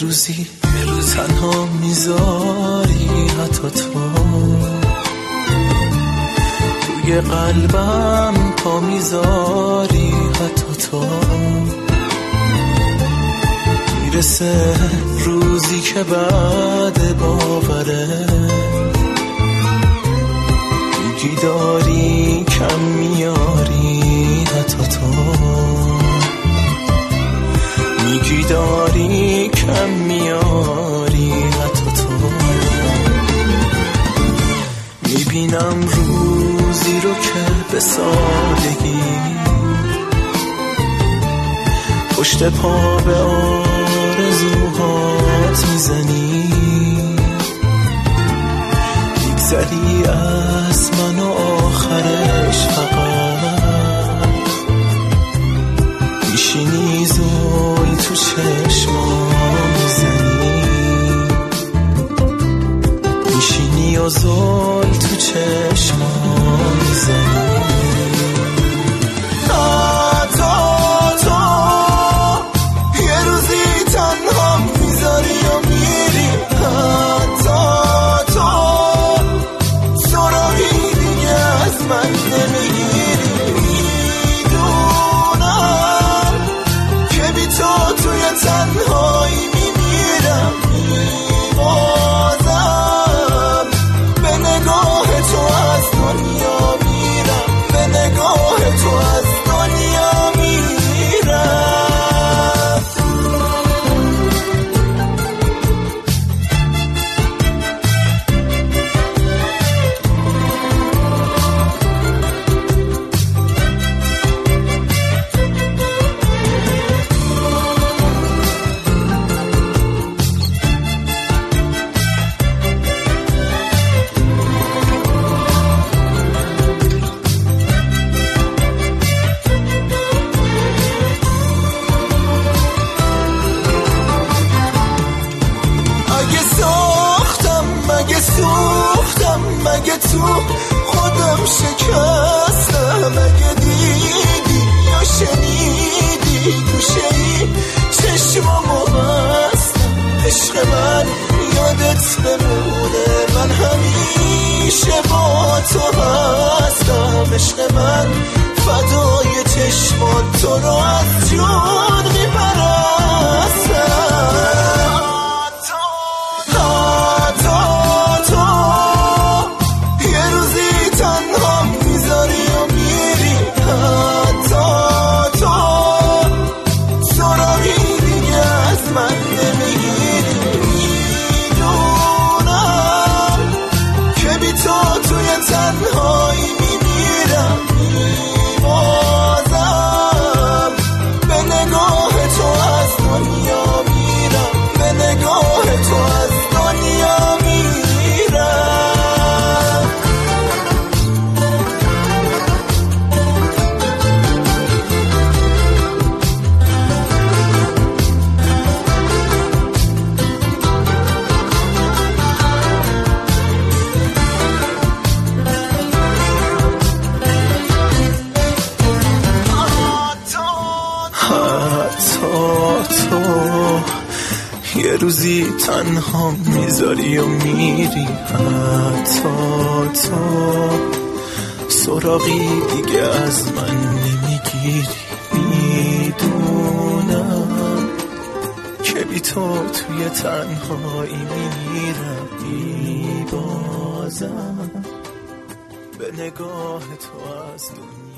روزی تنها میذاری، حتی توی قلبم پا میذاری، حتی میرسه روزی که بعد باوره میگی داری کم میاری، حتی میگی داری کم میاری، حتی میبینم روزی رو که به سادگی پشت پا به آرزوهات میزنی، میگذری از من و آخرش فقط میشینی زوی تو چشمام میزنی، میشینی و زوی تو چشمام میزنی. تنهایی میمیرم، میبازم به نگاه تو از دنیا میرم، به نگاه تو از دنیا میرم. مگه تو خودم شکستم، مگه دیدی یا شنیدی گوشه‌ای چشمامو بستم. عشق من یادت بمونه، من همیشه با تو هستم. عشق من فدای چشمات، تو رو از جون میپرستم. تنهایی میمیرم، میبازم به نگاه تو از دنیا میرم، به نگاه تو از دنیا میرم. یه روزی تنها میذاری و میری، حتی تو سراغی دیگه از من نمیگیری. میدونم که بی تو توی تنهایی میمیرم، میبازم به نگاه تو از دنیا.